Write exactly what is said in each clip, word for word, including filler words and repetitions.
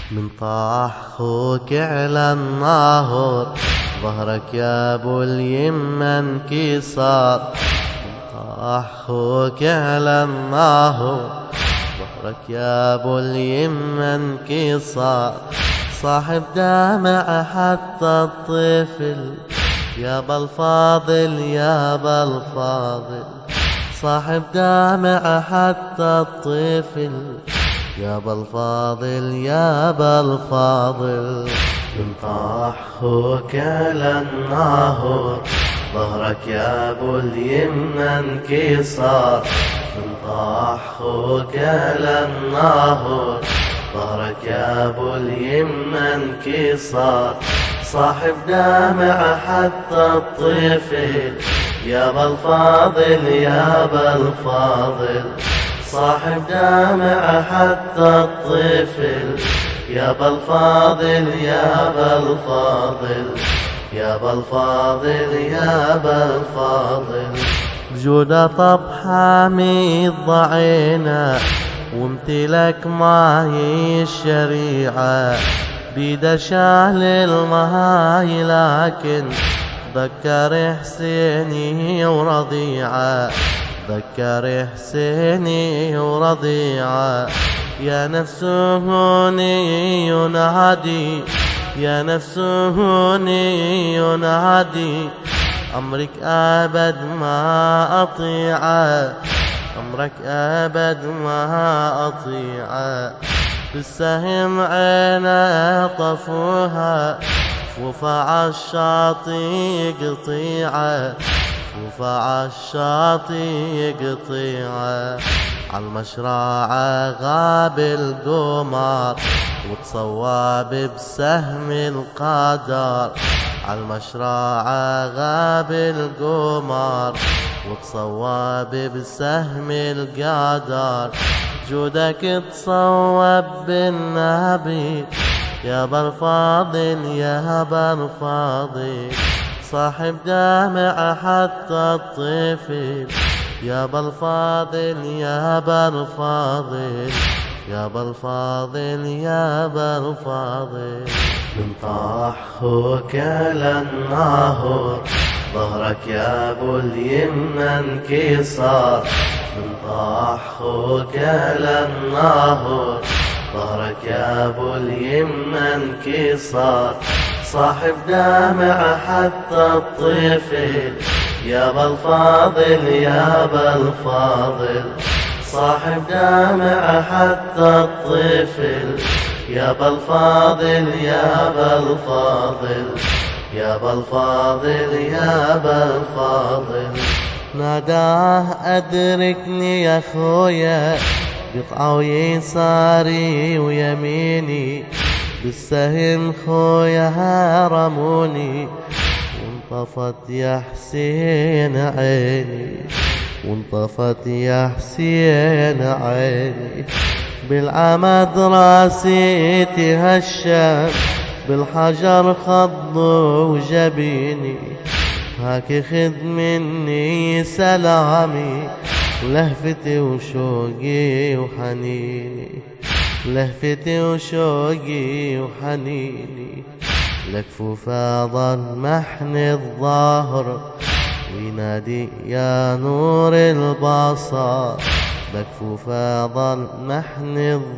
من طاح خوك على الناهر ظهرك يا ابو اليمة انكسار. من طاح خوك على الناهر ظهرك يا ابو اليمة انكسار. صاحب دامع حتى الطفل يابا الفاضل يابا الفاضل. صاحب دامع حتى الطفل يابا الفاضل يابا الفاضل. من طاح خوك على الناهر ظهرك يا ابو اليمة انكسار. من طاح خوك على الناهر ظهرك يا ابو اليمة انكسار. صاحب دامع حتى الطفل يابا الفاضل يابا الفاضل. صاحب دامع حتى الطفل يابا الفاضل يابا الفاضل. يابا الفاضل يابا الفاضل. بجودة طب حامي ضعينا وامتلك ماهي الشريعة. بيده شال المهاي لكن ذكر حسيني ورضيعة. ذكر حسيني ورضيعة. يا نفس هوني ينادي يا نفس هوني ينادي. أمرك أبد ما أطيعه أمرك أبد ما أطيعه. بالسهم عينه طفوها وفع الشاطئ قطيعه. وفع الشاطئ قطيعه. عالمشرعة غاب القمر وتصواب بسهم القدر. عالمشرعة غاب القمر وتصواب بسهم القدر. جودك تصوب بالنبي يابا الفاضل يابا الفاضل. صاحب دامع حتى الطفل يابا الفاضل يابا الفاضل. يابا الفاضل يابا الفاضل. من طاح خوك على الناهر ظهرك يا ابو اليمة انكسار. من طاح خوك على الناهر ظهرك يا ابو اليمة انكسار. صاحب دامع حتى الطفل يابا الفاضل يابا الفاضل. صاحب دامع حتى الطفل يابا الفاضل يابا الفاضل. يابا الفاضل يابا الفاضل. ناداه أدركني يا خويا قطعوا يساري ويميني. بالسهم خويا هرموني وانطفت يا حسين عيني. وانطفت يا حسين عيني. بالعمد راسي تهشم بالحجر خضوا وجبيني. هاك خذ مني سلامي لهفتي وشوقي وحنيني. لهفتي وشوقي وحنيني. لكفوف ظل محن الظهر وينادي يا نور البصر. لكفوف ظل محن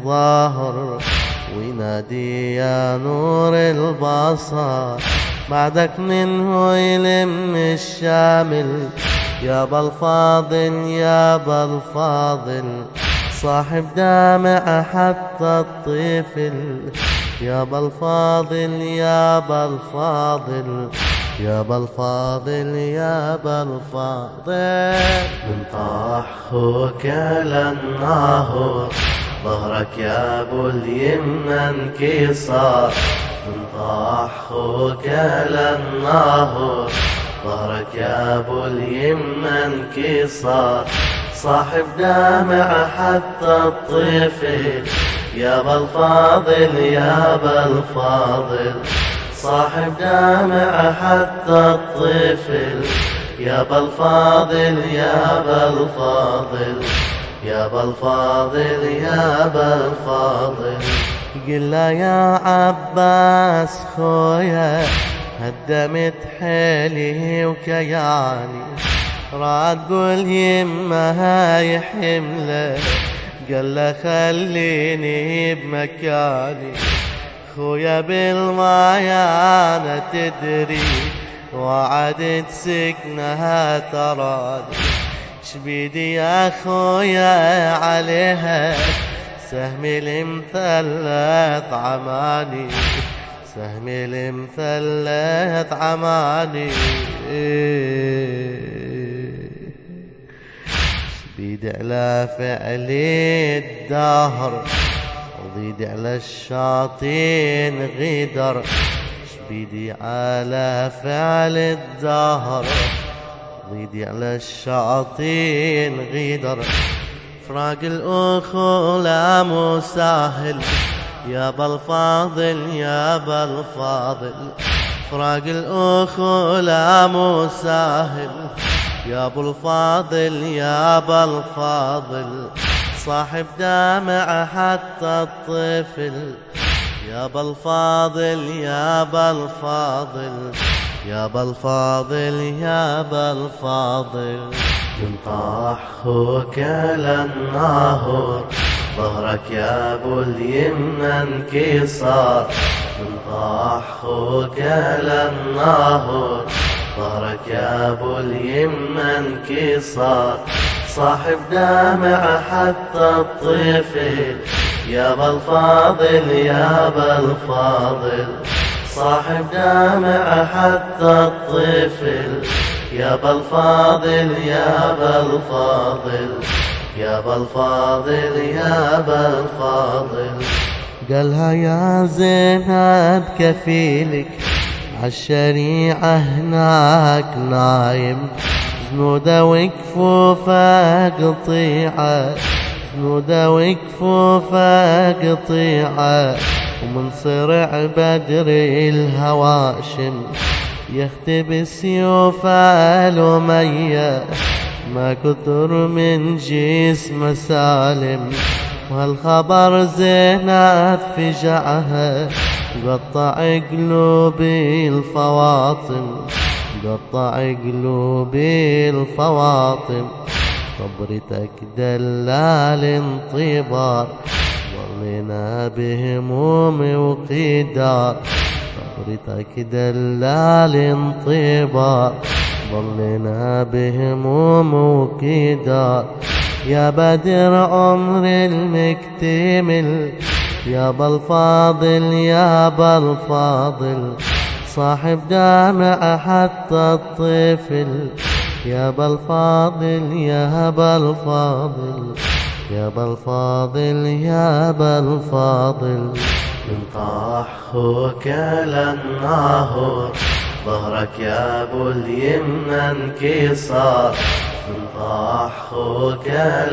الظهر وينادي يا نور البصر. بعدك منه يلم الشامل يابا الفاضل يابا الفاضل. صاحب دامع حتى الطفل يابا الفاضل يابا الفاضل. يابا الفاضل يابا الفاضل. من طاح خوك على الناهر ظهرك يا ابو اليمة انكسار. من طاح خوك على الناهر ظهرك يا ابو اليمة انكسار. صاحب دامع حتى الطفل يابا الفاضل يابا الفاضل. صاحب دامع حتى الطفل يابا الفاضل يابا الفاضل. يابا الفاضل يابا الفاضل. قل له يا عباس خويا هدمت حيلي وكياني، راد قول يمه هاي حمله، قال له خليني بمكاني. خويا بالمايانة تدري وعدت سكنها تراني، شبيدي يا خويا عليها سهمي المثلث عماني، سهمي المثلث عماني. شبيدي على فعل الدهر وضيدي على الشاطين غدر، شبيدي على فعل الدهر ضيدي على الشاطين غدر. فراق الأخو لا مو ساهل يا بالفاضل يا بالفاضل، فراق الأخو لا مو ساهل يا بالفاضل يا بالفاضل، صاحب دامع حتى الطفل يا بالفاضل يا بالفاضل، يا بالفاضل يا بالفاضل. من طاح خوك للنهر ظهرك يا ابو اليمنى انكسار، من طاح خوك للنهر ظهرك يا ابو اليمنى انكسار، صاحب دامع حتى الطفل يا بالفاضل يا بالفاضل، صاحب دامع حتى الطفل يا بالفاضل يا بالفاضل، يا بالفاضل يا بالفاضل. قالها يا زينب كفيلك عالشريعة هناك نايم، جنوده وكفوفه قطيعة، جنوده وكفوفه قطيعة، ومن صرع بدر الهواشم يختب سيوف الأمية، ما كثر من جسم سالم وهالخبر زينب فجعها، قطع قلوبي الفواطم، قطع قلوبي الفواطم، صبرتك دلال انطبار ظلنا بهموم وقدار، صبرتك دلال انطبار ظلنا بهموم وقدار. يا بدر عمر المكتمل يا بالفاضل يا بالفاضل، صاحب دامع حتى الطفل يا بالفاضل يا بالفاضل، يا بالفاضل يا بالفاضل. من طاح خوك للنهر ظهرك يا ابو اليمنى انكسار، من طاح خوك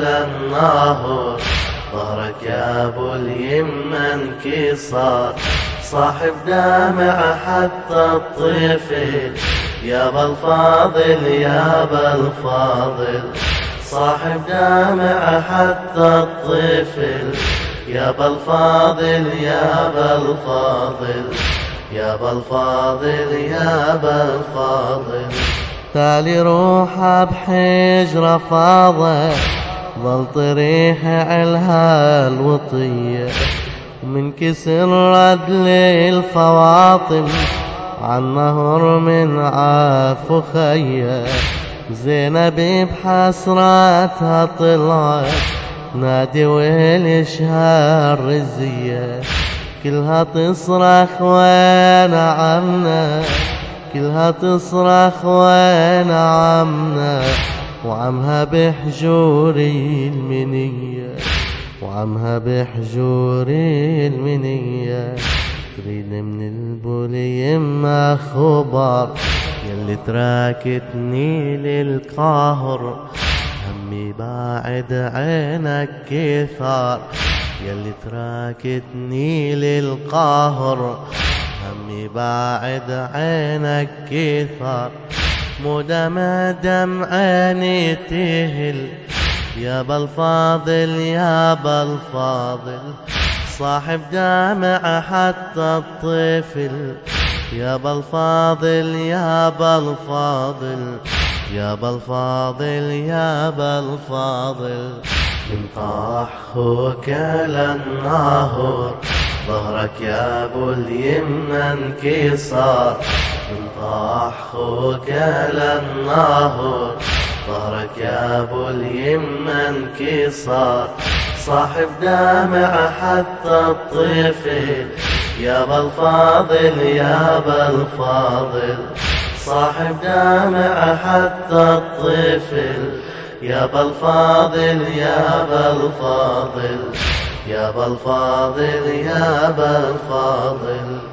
للنهر ظهرك يا ابو اليمنى انكسار، صاحب دامع حتى الطفل يا بالفاضل يا بالفاضل، صاحب دامع حتى الطفل يا بالفاضل يا بالفاضل، يا بالفاضل يا بالفاضل. تالي روحه بحجره فاضه ظل طريح علها الوطيه، ومن كسر رد للفواطم عن نهر من عاف خيه، زينب بحسراتها طلعت نادي والاشهار رزيه، كلها تصرخ وين عمنا، كلها تصرخ وين عمنا، وعمها بحجوري المنية، وعمها بحجوري المنية. تريد من البولي يما خبر يلي تراكتني للقهر، همي باعد عينك كثار يلي تراكتني للقهر، همي باعد عينك كثار. مو دم دم عيني تهل يا بالفاضل يا بالفاضل، صاحب دامع حتى الطفل. يا بالفاضل يا بالفاضل يا بالفاضل يا بالفاضل، من طاح خوك للنهر ظهرك يا ابو اليمنى انكسار. من طاح خوك للنهر ظهرك يا ابو اليمنى انكسار. صاحب دامع حتى الطفل. يا بالفاضل يا بالفاضل صاحب دامع حتى الطفل. يا بالفاضل يا بالفاضل يا بالفاضل يا بالفاضل.